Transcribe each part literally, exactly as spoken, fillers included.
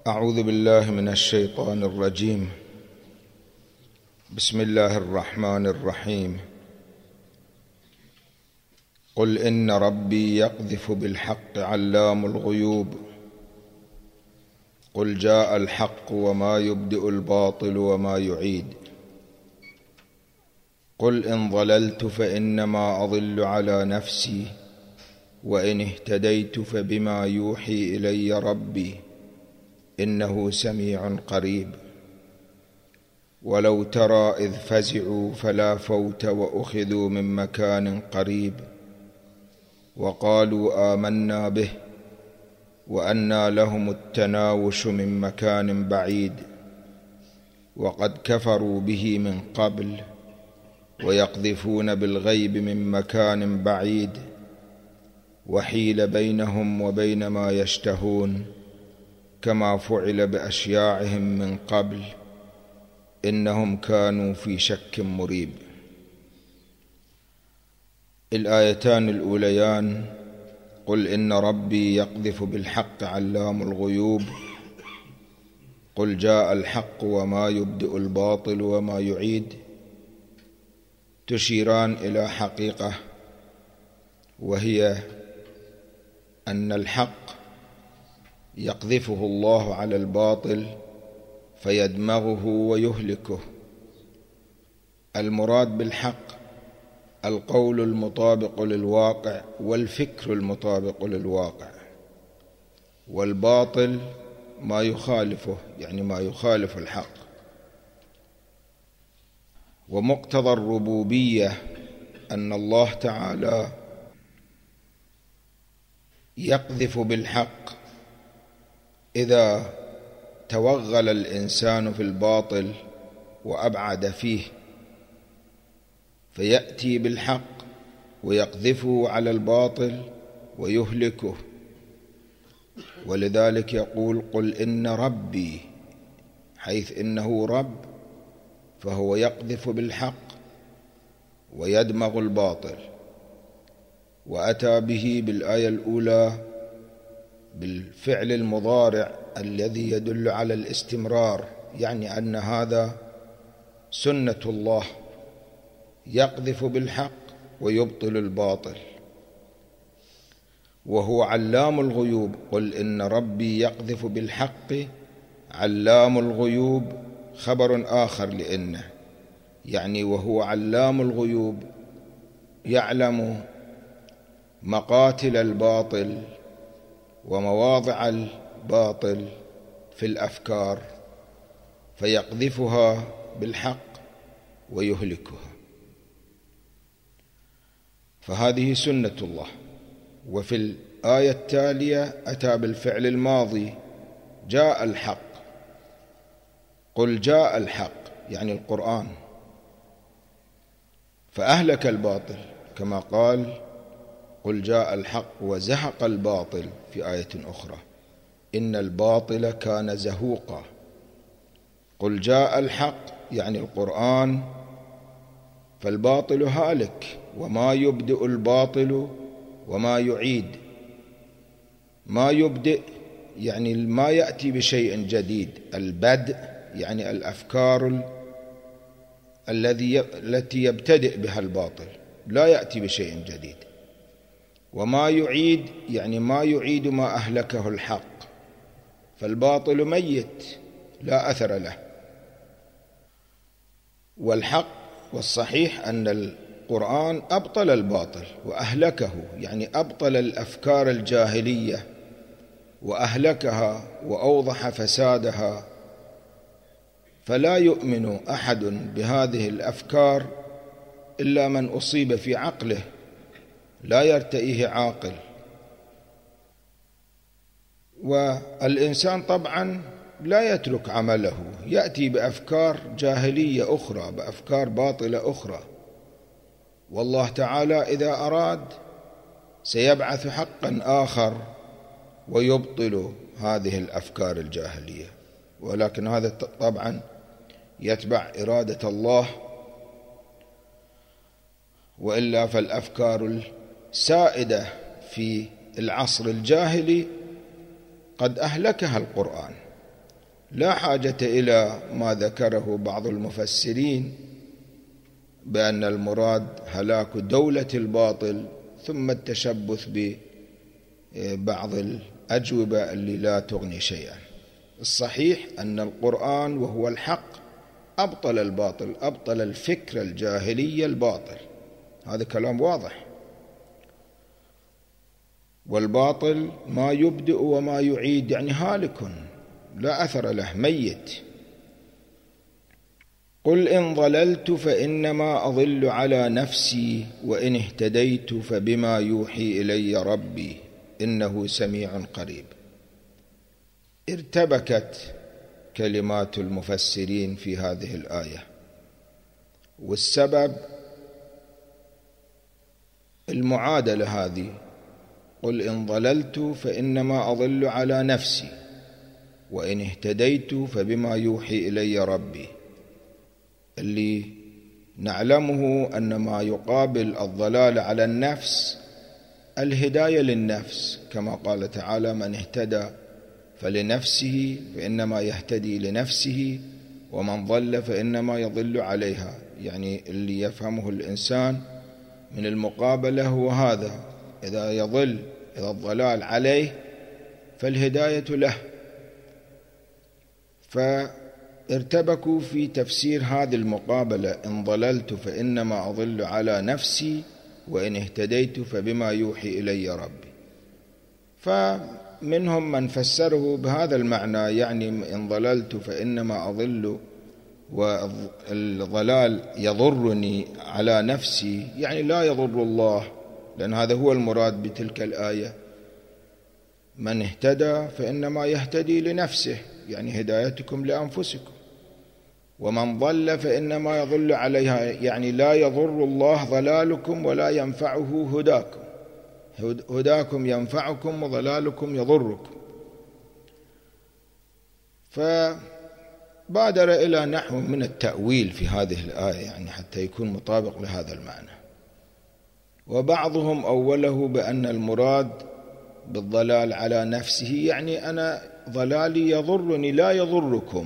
أعوذ بالله من الشيطان الرجيم. بسم الله الرحمن الرحيم. قل إن ربي يقذف بالحق علام الغيوب. قل جاء الحق وما يبدئ الباطل وما يعيد. قل إن ضللت فإنما أضل على نفسي وإن اهتديت فبما يوحي إلي ربي إنه سميع قريب. ولو ترى إذ فزعوا فلا فوت وأخذوا من مكان قريب وقالوا آمنا به وأنى لهم التناوش من مكان بعيد وقد كفروا به من قبل ويقذفون بالغيب من مكان بعيد وحيل بينهم وبين ما يشتهون كما فعل بأشياعهم من قبل إنهم كانوا في شك مريب. الآيتان الأوليان: قل إن ربي يقذف بالحق علام الغيوب، قل جاء الحق وما يبدئ الباطل وما يعيد، تشيران إلى حقيقة، وهي أن الحق يقذفه الله على الباطل فيدمغه ويهلكه. المراد بالحق القول المطابق للواقع والفكر المطابق للواقع، والباطل ما يخالفه، يعني ما يخالف الحق. ومقتضى الربوبية أن الله تعالى يقذف بالحق إذا توغل الإنسان في الباطل وأبعد فيه، فيأتي بالحق ويقذفه على الباطل ويهلكه. ولذلك يقول: قل إن ربي، حيث إنه رب فهو يقذف بالحق ويدمغ الباطل. وأتى به بالآية الأولى بالفعل المضارع الذي يدل على الاستمرار، يعني أن هذا سنة الله، يقذف بالحق ويبطل الباطل. وهو علام الغيوب. قل إن ربي يقذف بالحق علام الغيوب خبر آخر لإنه، يعني وهو علام الغيوب، يعلم مقاتل الباطل ومواضع الباطل في الأفكار فيقذفها بالحق ويهلكها. فهذه سنة الله. وفي الآية التالية أتى بالفعل الماضي: جاء الحق. قل جاء الحق، يعني القرآن، فأهلك الباطل، كما قال: قل جاء الحق وزهق الباطل في آية أخرى: إن الباطل كان زهوقا. قل جاء الحق يعني القرآن، فالباطل هالك، وما يبدئ الباطل وما يعيد. ما يبدئ يعني ما يأتي بشيء جديد، البدء يعني الأفكار الذي التي يبتدئ بها الباطل، لا يأتي بشيء جديد. وما يعيد يعني ما يعيد ما أهلكه الحق، فالباطل ميت لا أثر له. والحق والصحيح أن القرآن أبطل الباطل وأهلكه، يعني أبطل الأفكار الجاهلية وأهلكها وأوضح فسادها. فلا يؤمن أحد بهذه الأفكار إلا من أصيب في عقله، لا يرتئيه عاقل. والإنسان طبعا لا يترك عمله، يأتي بأفكار جاهلية أخرى، بأفكار باطلة أخرى. والله تعالى إذا أراد سيبعث حقا آخر ويبطل هذه الأفكار الجاهلية، ولكن هذا طبعا يتبع إرادة الله، وإلا فالأفكار السائدة في العصر الجاهلي قد أهلكها القرآن، لا حاجة إلى ما ذكره بعض المفسرين بأن المراد هلاك دولة الباطل ثم التشبث ببعض الأجوبة اللي لا تغني شيئا. الصحيح أن القرآن وهو الحق أبطل الباطل، أبطل الفكر الجاهلي الباطل، هذا كلام واضح. والباطل ما يبدئ وما يعيد، يعني هالك لا أثر له، ميت. قل إن ضللت فإنما أضل على نفسي وإن اهتديت فبما يوحي إلي ربي إنه سميع قريب. ارتبكت كلمات المفسرين في هذه الآية، والسبب المعادلة هذه: قل إن ضللت فإنما أضل على نفسي وإن اهتديت فبما يوحي إلي ربي. اللي نعلمه أن ما يقابل الضلال على النفس الهداية للنفس، كما قال تعالى: من اهتدى فلنفسه فإنما يهتدي لنفسه ومن ضل فإنما يضل عليها. يعني اللي يفهمه الإنسان من المقابلة هو هذا: إذا يضل، إذا الضلال عليه فالهداية له. فارتبكوا في تفسير هذه المقابلة: إن ضللت فإنما أضل على نفسي وإن اهتديت فبما يوحي إلي ربي. فمنهم من فسره بهذا المعنى، يعني إن ضللت فإنما أضل والضلال يضرني على نفسي، يعني لا يضر الله، لأن هذا هو المراد بتلك الآية: من اهتدى فإنما يهتدي لنفسه، يعني هدايتكم لأنفسكم، ومن ضل فإنما يضل عليها، يعني لا يضر الله ضلالكم ولا ينفعه هداكم، هداكم ينفعكم وضلالكم يضركم. فبادر إلى نحو من التأويل في هذه الآية، يعني حتى يكون مطابق لهذا المعنى. وبعضهم أوله بأن المراد بالضلال على نفسه يعني أنا ضلالي يضرني لا يضركم،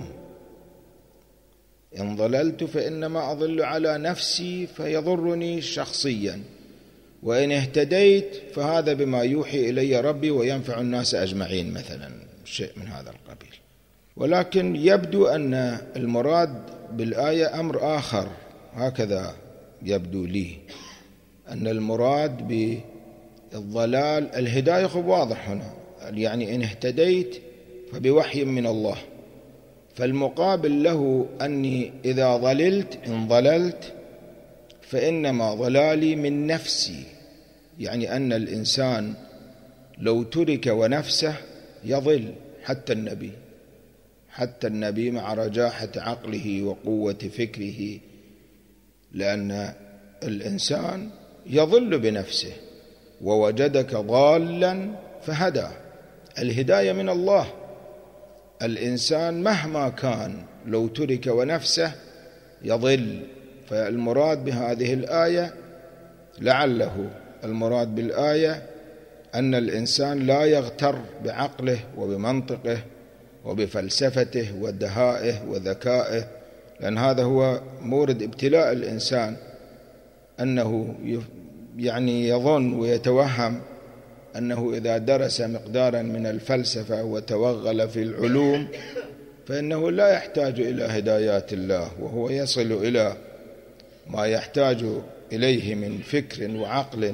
إن ضللت فإنما أضل على نفسي فيضرني شخصيا، وإن اهتديت فهذا بما يوحي إلي ربي وينفع الناس أجمعين، مثلا شيء من هذا القبيل. ولكن يبدو أن المراد بالآية أمر آخر، هكذا يبدو لي، أن المراد بالضلال الهداية. خب واضح هنا، يعني إن اهتديت فبوحي من الله، فالمقابل له أني إذا ضللت إن ضللت فإنما ضلالي من نفسي، يعني أن الإنسان لو ترك ونفسه يضل. حتى النبي حتى النبي مع رجاحة عقله وقوة فكره، لأن الإنسان يضل بنفسه. ووجدك ضالا فهدى، الهداية من الله. الإنسان مهما كان لو ترك ونفسه يضل. فالمراد بهذه الآية، لعله المراد بالآية أن الإنسان لا يغتر بعقله وبمنطقه وبفلسفته ودهائه وذكائه، لأن هذا هو مورد ابتلاء الإنسان، أنه يعني يظن ويتوهم أنه إذا درس مقدارا من الفلسفة وتوغل في العلوم فإنه لا يحتاج إلى هدايات الله، وهو يصل إلى ما يحتاج إليه من فكر وعقل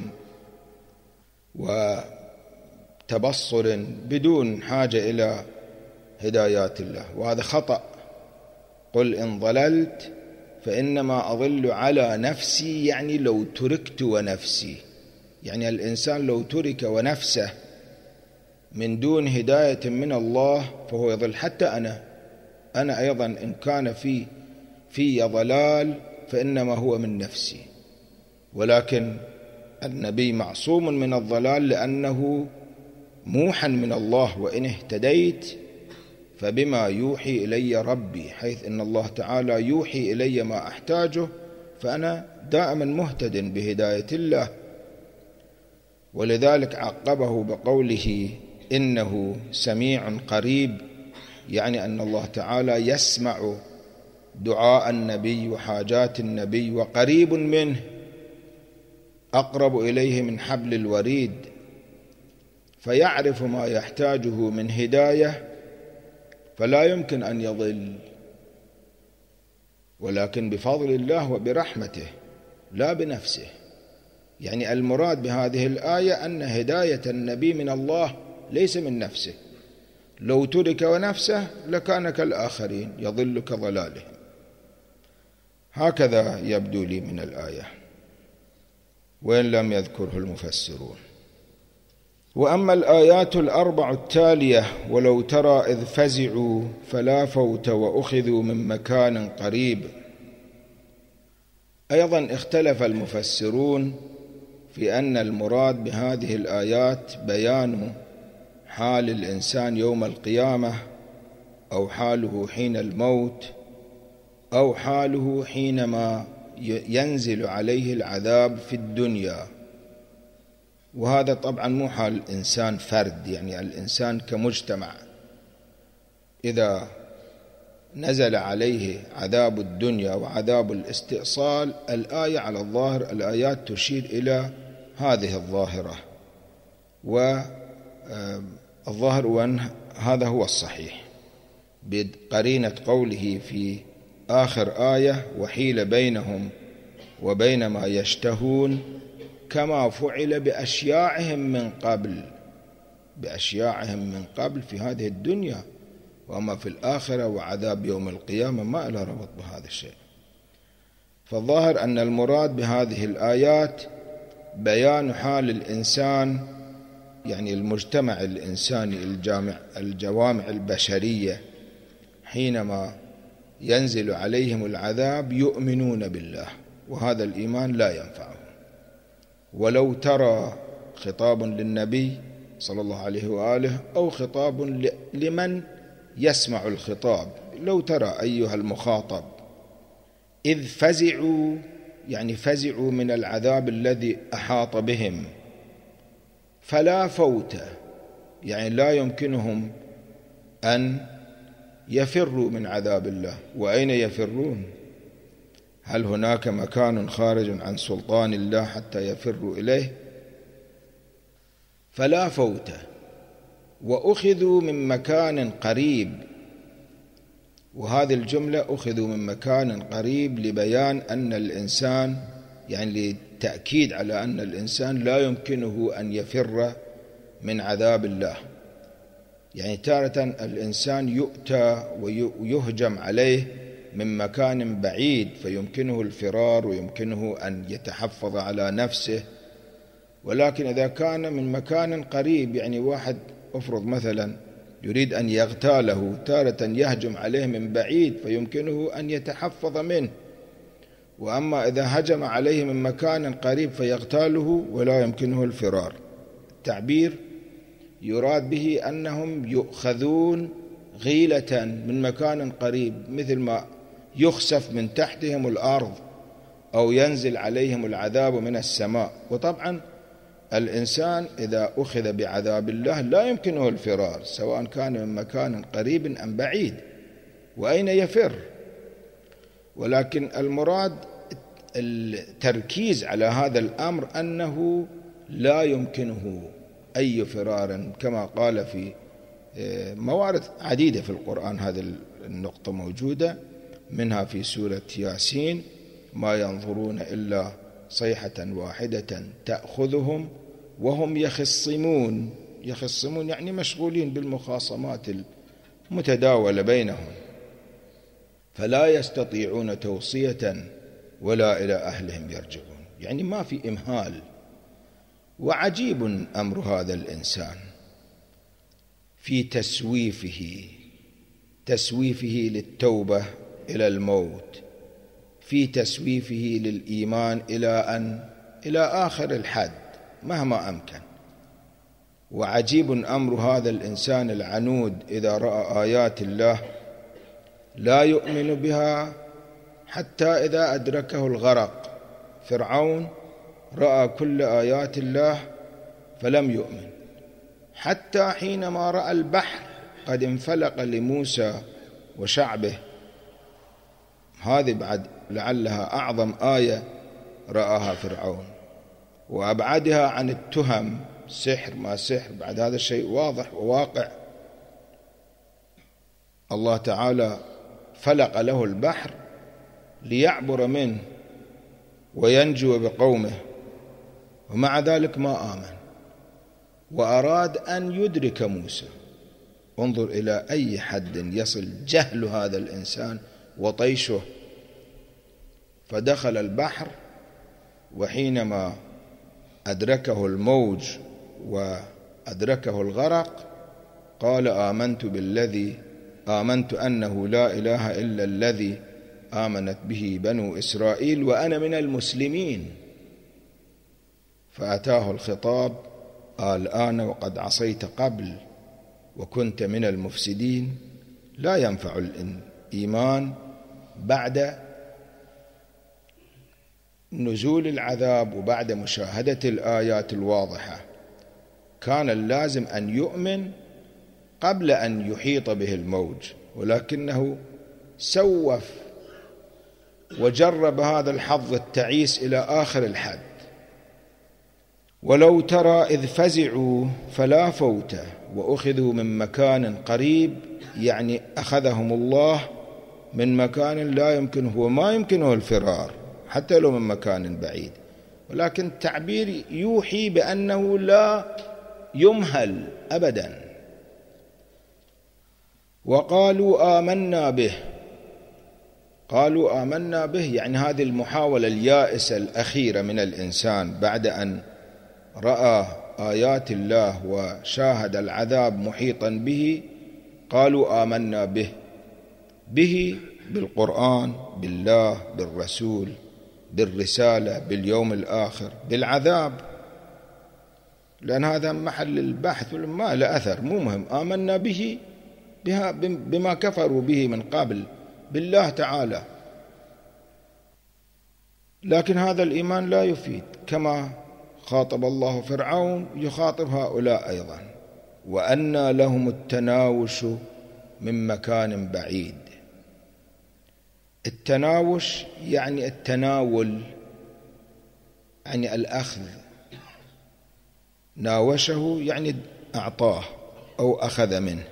وتبصر بدون حاجة إلى هدايات الله، وهذا خطأ. قل إن ضللت فإنما أضل على نفسي، يعني لو تركت ونفسي، يعني الإنسان لو ترك ونفسه من دون هداية من الله فهو يضل. حتى أنا أنا أيضا إن كان في في ضلال فإنما هو من نفسي، ولكن النبي معصوم من الضلال لأنه موحى من الله: وإن اهتديت فبما يوحي إلي ربي، حيث إن الله تعالى يوحي إلي ما أحتاجه، فأنا دائما مهتد بهداية الله. ولذلك عقبه بقوله إنه سميع قريب، يعني أن الله تعالى يسمع دعاء النبي وحاجات النبي وقريب منه، أقرب إليه من حبل الوريد، فيعرف ما يحتاجه من هداية، فلا يمكن أن يضل، ولكن بفضل الله وبرحمته لا بنفسه. يعني المراد بهذه الآية أن هداية النبي من الله ليس من نفسه، لو ترك ونفسه لكان كالآخرين يضل كضلالهم. هكذا يبدو لي من الآية، وإن لم يذكره المفسرون. وأما الآيات الأربع التالية: ولو ترى إذ فزعوا فلا فوت وأخذوا من مكان قريب، أيضا اختلف المفسرون في أن المراد بهذه الآيات بيان حال الإنسان يوم القيامة، أو حاله حين الموت، أو حاله حينما ينزل عليه العذاب في الدنيا. وهذا طبعا مو حال الإنسان فرد، يعني الإنسان كمجتمع إذا نزل عليه عذاب الدنيا وعذاب الاستئصال، الآية على الظاهر الآيات تشير إلى هذه الظاهرة، والظاهر وأن هذا هو الصحيح بقرينة قوله في آخر آية: وحيل بينهم وبين ما يشتهون كما فعل بأشياعهم من قبل. بأشياعهم من قبل في هذه الدنيا، وأما في الآخرة وعذاب يوم القيامة ما له ربط بهذا الشيء. فالظاهر أن المراد بهذه الآيات بيان حال الإنسان، يعني المجتمع الإنساني الجامع الجوامع البشرية، حينما ينزل عليهم العذاب يؤمنون بالله، وهذا الإيمان لا ينفعهم. ولو ترى خطاب للنبي صلى الله عليه وآله، أو خطاب لمن يسمع الخطاب: لو ترى أيها المخاطب إذ فزعوا، يعني فزعوا من العذاب الذي أحاط بهم، فلا فوت، يعني لا يمكنهم أن يفروا من عذاب الله. وأين يفرون؟ هل هناك مكان خارج عن سلطان الله حتى يفروا إليه؟ فلا فوت وأخذوا من مكان قريب. وهذه الجملة أخذوا من مكان قريب لبيان أن الإنسان، يعني للتأكيد على أن الإنسان لا يمكنه أن يفر من عذاب الله. يعني تارة الإنسان يؤتى ويهجم عليه من مكان بعيد فيمكنه الفرار ويمكنه أن يتحفظ على نفسه، ولكن إذا كان من مكان قريب، يعني واحد أفرض مثلا يريد أن يغتاله، تارة يهجم عليه من بعيد فيمكنه أن يتحفظ منه، وأما إذا هجم عليه من مكان قريب فيغتاله ولا يمكنه الفرار. التعبير يراد به أنهم يؤخذون غيلة من مكان قريب، مثل ما يخسف من تحتهم الأرض أو ينزل عليهم العذاب من السماء. وطبعا الإنسان إذا أخذ بعذاب الله لا يمكنه الفرار، سواء كان من مكان قريب أم بعيد، وأين يفر؟ ولكن المراد التركيز على هذا الأمر أنه لا يمكنه أي فرار، كما قال في موارد عديدة في القرآن هذه النقطة موجودة، منها في سورة ياسين: ما ينظرون إلا صيحة واحدة تأخذهم وهم يخصمون. يخصمون يعني مشغولين بالمخاصمات المتداولة بينهم، فلا يستطيعون توصية ولا إلى أهلهم يرجعون، يعني ما في إمهال. وعجيب أمر هذا الإنسان في تسويفه تسويفه للتوبة إلى الموت، في تسويفه للإيمان إلى أن إلى آخر الحد مهما أمكن. وعجيب أمر هذا الإنسان العنود إذا رأى آيات الله لا يؤمن بها حتى إذا أدركه الغرق. فرعون رأى كل آيات الله فلم يؤمن، حتى حينما رأى البحر قد انفلق لموسى وشعبه. هذه بعد لعلها أعظم آية رآها فرعون، وأبعدها عن التهم، سحر ما سحر، بعد هذا الشيء واضح وواقع. الله تعالى فلق له البحر ليعبر منه وينجو بقومه، ومع ذلك ما آمن، وأراد أن يدرك موسى. انظر إلى أي حد يصل جهل هذا الإنسان وطيشه. فدخل البحر، وحينما أدركه الموج وأدركه الغرق قال آمنت بالذي آمنت أنه لا إله إلا الذي آمنت به بنو إسرائيل وأنا من المسلمين. فأتاه الخطاب الآن وقد عصيت قبل وكنت من المفسدين. لا ينفع الإيمان بعد نزول العذاب وبعد مشاهدة الآيات الواضحة. كان اللازم أن يؤمن قبل أن يحيط به الموج، ولكنه سوف وجرب هذا الحظ التعيس إلى آخر الحد. ولو ترى إذ فزعوا فلا فوت وأخذوا من مكان قريب، يعني أخذهم الله من مكان لا يمكنه وما يمكنه الفرار حتى لو من مكان بعيد، ولكن التعبير يوحي بأنه لا يمهل أبدا. وقالوا آمنا به، قالوا آمنا به يعني هذه المحاولة اليائسة الأخيرة من الإنسان بعد أن رأى آيات الله وشاهد العذاب محيطا به. قالوا آمنا به، به بالقرآن، بالله، بالرسول، بالرسالة، باليوم الآخر، بالعذاب، لأن هذا محل البحث ما له أثر، مو مهم. آمنا به بها بما كفروا به من قبل، بالله تعالى. لكن هذا الإيمان لا يفيد، كما خاطب الله فرعون يخاطب هؤلاء أيضا. وأنى لهم التناوش من مكان بعيد. التناوش يعني التناول، يعني الأخذ. ناوشه يعني أعطاه أو أخذ منه،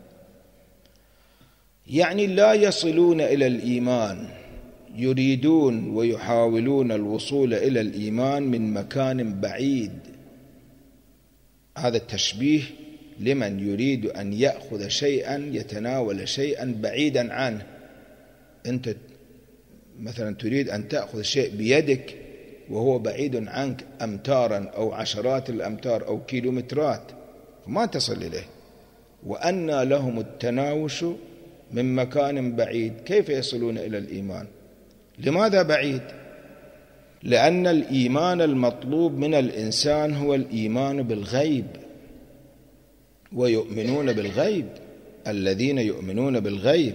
يعني لا يصلون إلى الإيمان، يريدون ويحاولون الوصول إلى الإيمان من مكان بعيد. هذا التشبيه لمن يريد أن يأخذ شيئا، يتناول شيئا بعيدا عنه. أنت مثلا تريد أن تأخذ شيء بيدك وهو بعيد عنك أمتارا أو عشرات الأمتار أو كيلومترات، ما تصل إليه. وأنى لهم التناوش من مكان بعيد. كيف يصلون إلى الإيمان؟ لماذا بعيد؟ لأن الإيمان المطلوب من الإنسان هو الإيمان بالغيب، ويؤمنون بالغيب. الذين يؤمنون بالغيب،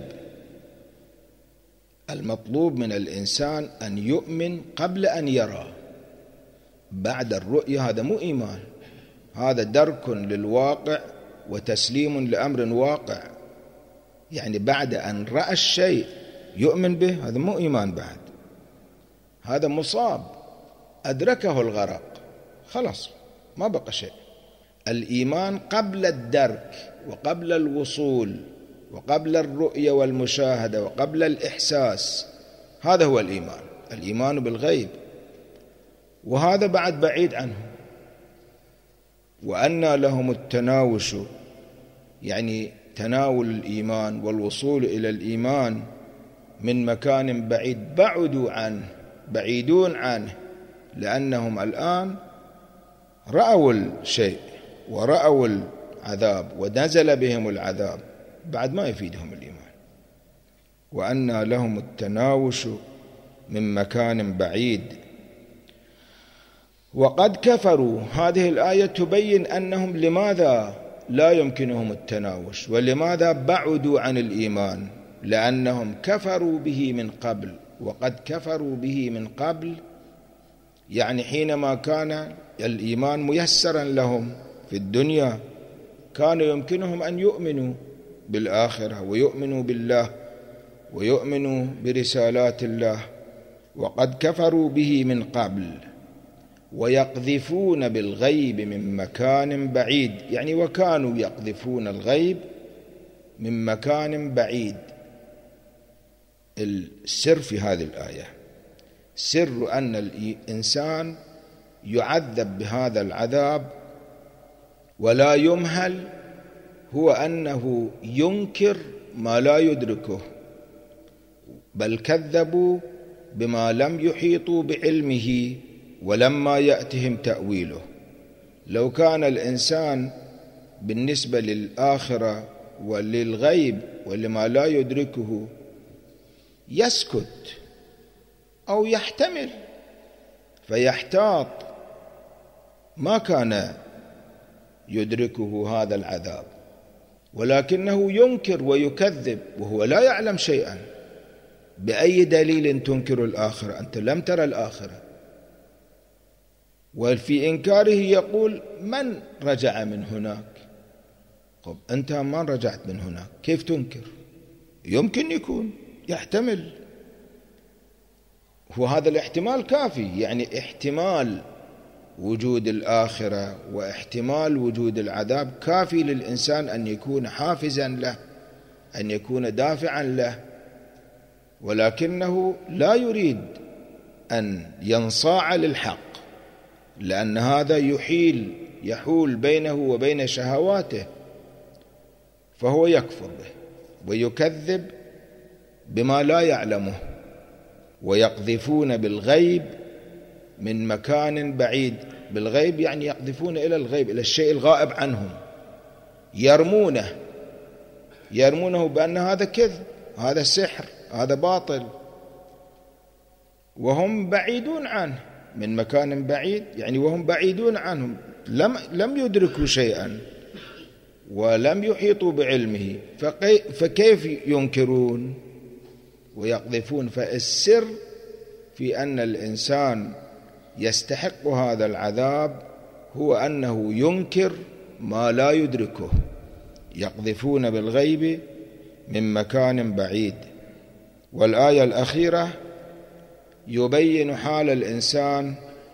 المطلوب من الإنسان أن يؤمن قبل أن يرى. بعد الرؤية هذا مو إيمان، هذا درك للواقع وتسليم لأمر واقع. يعني بعد أن رأى الشيء يؤمن به، هذا مو إيمان بعد، هذا مصاب، أدركه الغرق، خلاص ما بقى شيء. الإيمان قبل الدرك وقبل الوصول وقبل الرؤية والمشاهدة وقبل الإحساس، هذا هو الإيمان، الإيمان بالغيب، وهذا بعد بعيد عنه. وأنى لهم التناوش يعني تناول الإيمان والوصول إلى الإيمان من مكان بعيد، بعدوا عنه، بعيدون عنه، لأنهم الآن رأوا الشيء ورأوا العذاب ونزل بهم العذاب، بعد ما يفيدهم الإيمان. وأنى لهم التناوش من مكان بعيد. وقد كفروا، هذه الآية تبين أنهم لماذا لا يمكنهم التناوش ولماذا بعدوا عن الإيمان، لأنهم كفروا به من قبل. وقد كفروا به من قبل يعني حينما كان الإيمان ميسرا لهم في الدنيا كانوا يمكنهم أن يؤمنوا بالآخرة ويؤمنوا بالله ويؤمنوا برسالات الله، وقد كفروا به من قبل ويقذفون بالغيب من مكان بعيد، يعني وكانوا يقذفون الغيب من مكان بعيد. السر في هذه الآية، سر أن الإنسان يعذب بهذا العذاب ولا يمهل، هو أنه ينكر ما لا يدركه، بل كذبوا بما لم يحيطوا بعلمه ولما يأتهم تأويله. لو كان الإنسان بالنسبة للآخرة وللغيب ولما لا يدركه يسكت أو يحتمل فيحتاط، ما كان يدركه هذا العذاب، ولكنه ينكر ويكذب وهو لا يعلم شيئا. بأي دليل تنكر الآخرة؟ أنت لم ترى الآخرة. وفي إنكاره يقول من رجع من هناك؟ طب أنت ما رجعت من هناك، كيف تنكر؟ يمكن يكون يحتمل، وهذا الاحتمال كافي، يعني احتمال وجود الآخرة واحتمال وجود العذاب كافي للإنسان أن يكون حافزا له، أن يكون دافعا له، ولكنه لا يريد أن ينصاع للحق، لأن هذا يحيل يحول بينه وبين شهواته، فهو يكفر به ويكذب بما لا يعلمه. ويقذفون بالغيب من مكان بعيد، بالغيب يعني يقذفون إلى الغيب، إلى الشيء الغائب عنهم، يرمونه يرمونه بأن هذا كذب، هذا سحر، هذا باطل، وهم بعيدون عنه من مكان بعيد، يعني وهم بعيدون عنهم، لم لم يدركوا شيئا ولم يحيطوا بعلمه، فكيف ينكرون ويقذفون؟ فالسر في أن الإنسان يستحق هذا العذاب هو أنه ينكر ما لا يدركه. يقذفون بالغيب من مكان بعيد. والآية الأخيرة يبين حال الإنسان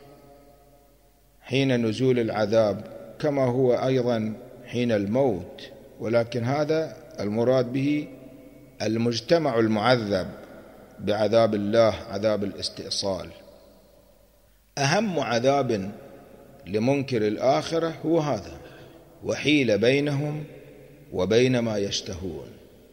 حين نزول العذاب كما هو أيضا حين الموت، ولكن هذا المراد به المجتمع المعذب بعذاب الله، عذاب الاستئصال. أهم عذاب لمنكر الآخرة هو هذا، وحيل بينهم وبين ما يشتهون.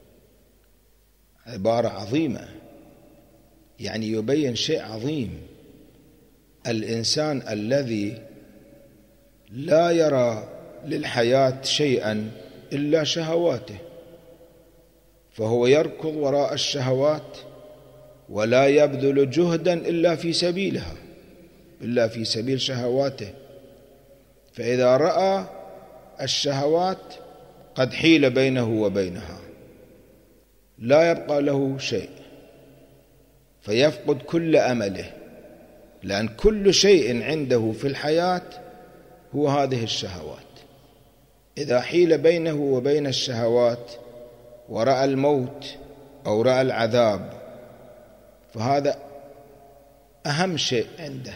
عبارة عظيمة، يعني يبين شيء عظيم. الإنسان الذي لا يرى للحياة شيئا إلا شهواته، فهو يركض وراء الشهوات ولا يبذل جهدا إلا في سبيلها، إلا في سبيل شهواته. فإذا رأى الشهوات قد حيل بينه وبينها لا يبقى له شيء، فيفقد كل أمله، لأن كل شيء عنده في الحياة هو هذه الشهوات. إذا حيل بينه وبين الشهوات ورأى الموت أو رأى العذاب، فهذا أهم شيء عنده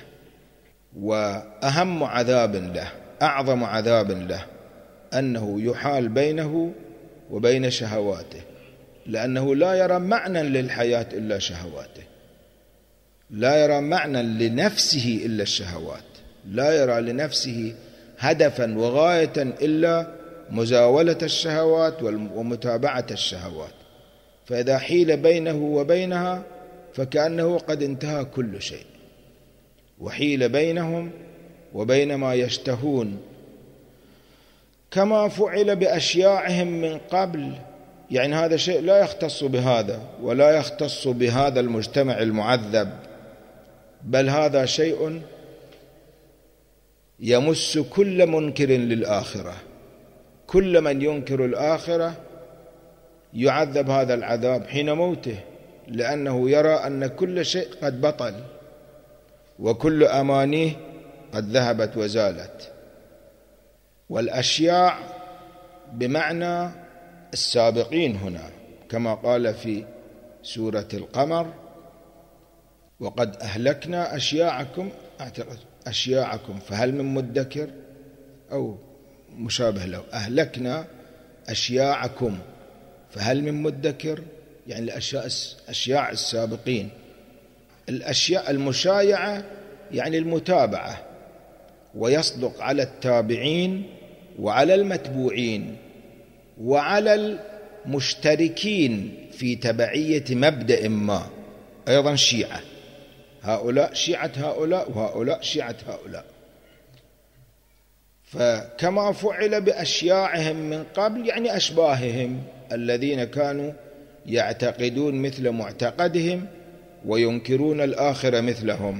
وأهم عذاب له، أعظم عذاب له، أنه يحال بينه وبين شهواته، لأنه لا يرى معنى للحياة إلا شهواته، لا يرى معنى لنفسه إلا الشهوات، لا يرى لنفسه هدفا وغاية إلا مزاولة الشهوات ومتابعة الشهوات. فإذا حيل بينه وبينها فكأنه قد انتهى كل شيء، وحيل بينهم وبين ما يشتهون، كما فعل بأشياعهم من قبل. يعني هذا شيء لا يختص بهذا ولا يختص بهذا المجتمع المعذب، بل هذا شيء يمس كل منكر للآخرة. كل من ينكر الآخرة يعذب هذا العذاب حين موته، لأنه يرى أن كل شيء قد بطل وكل أمانيه قد ذهبت وزالت. والأشياع بمعنى السابقين هنا، كما قال في سورة القمر: وقد أهلكنا أشياعكم أشياعكم فهل من مدكر، أو مشابه له: أهلكنا أشياعكم فهل من مدكر، يعني الأشياء أشياع السابقين. الأشياء المشايعة يعني المتابعة، ويصدق على التابعين وعلى المتبوعين وعلى المشتركين في تبعية مبدأ ما، أيضا شيعة، هؤلاء شيعة هؤلاء وهؤلاء شيعة هؤلاء. فكما فعل بأشياعهم من قبل يعني أشباههم الذين كانوا يعتقدون مثل معتقدهم وينكرون الآخرة مثلهم.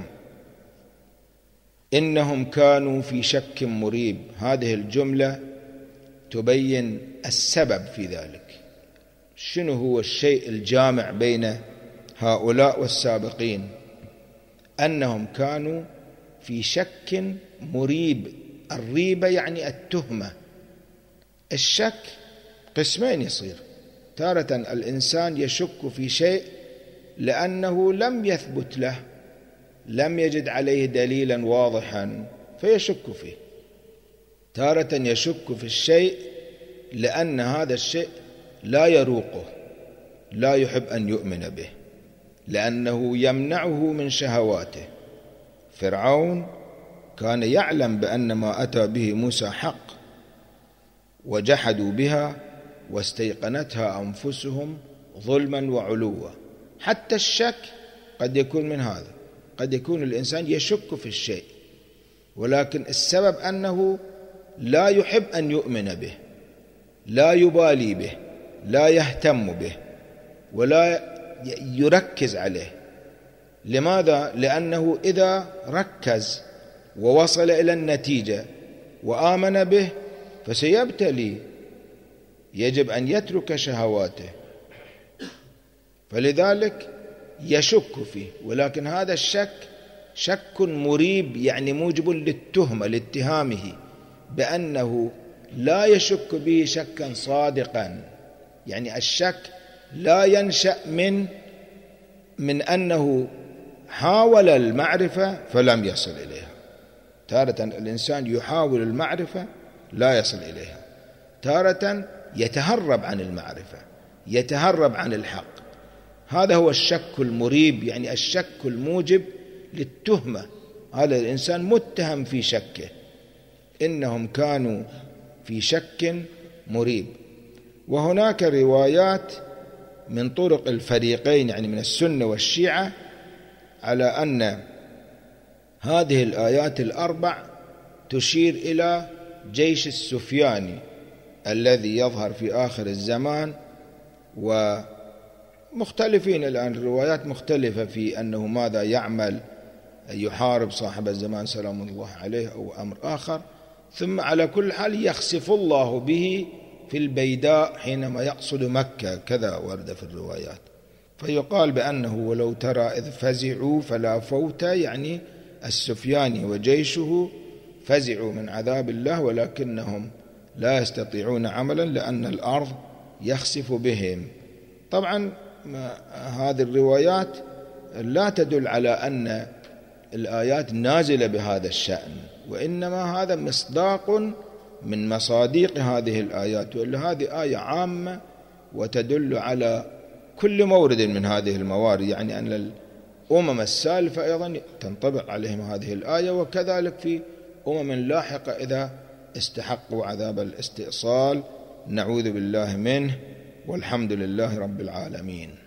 إنهم كانوا في شك مريب، هذه الجملة تبين السبب في ذلك. شنو هو الشيء الجامع بين هؤلاء والسابقين؟ أنهم كانوا في شك مريب. الريبة يعني التهمة. الشك قسمين يصير: تارة الإنسان يشك في شيء لأنه لم يثبت له، لم يجد عليه دليلا واضحا فيشك فيه. تارة يشك في الشيء لأن هذا الشيء لا يروقه، لا يحب أن يؤمن به، لأنه يمنعه من شهواته. فرعون كان يعلم بأن ما أتى به موسى حق، وجحدوا بها واستيقنتها أنفسهم ظلما وعلوا. حتى الشك قد يكون من هذا، قد يكون الإنسان يشك في الشيء ولكن السبب أنه لا يحب أن يؤمن به، لا يبالي به، لا يهتم به، ولا يركز عليه. لماذا؟ لأنه إذا ركز ووصل إلى النتيجة وآمن به فسيبتلي، يجب أن يترك شهواته، فلذلك يشك فيه. ولكن هذا الشك شك مريب، يعني موجب للتهمة، لاتهامه بأنه لا يشك به شكا صادقا. يعني الشك لا ينشأ من من أنه حاول المعرفة فلم يصل إليها. تارة الإنسان يحاول المعرفة لا يصل إليها، تارة يتهرب عن المعرفة، يتهرب عن الحق. هذا هو الشك المريب، يعني الشك الموجب للتهمة. هذا الإنسان متهم في شكه. إنهم كانوا في شك مريب. وهناك روايات من طرق الفريقين، يعني من السنة والشيعة، على أن هذه الآيات الأربع تشير إلى جيش السفياني الذي يظهر في آخر الزمان. ومختلفين الآن، الروايات مختلفة في أنه ماذا يعمل، يحارب صاحب الزمان سلام الله عليه أو أمر آخر. ثم على كل حال يخسف الله به في البيداء حينما يقصد مكة، كذا ورد في الروايات. فيقال بأنه ولو ترى إذ فزعوا فلا فوت، يعني السفياني وجيشه فزعوا من عذاب الله ولكنهم لا يستطيعون عملا لأن الأرض يخسف بهم. طبعا هذه الروايات لا تدل على أن الآيات نازلة بهذا الشأن، وإنما هذا مصداق من مصاديق هذه الآيات. وإلا هذه آية عامة وتدل على كل مورد من هذه الموارد، يعني أن الأمم السالفة أيضا تنطبق عليهم هذه الآية، وكذلك في أمم لاحقة إذا استحقوا عذاب الاستئصال. نعوذ بالله منه، والحمد لله رب العالمين.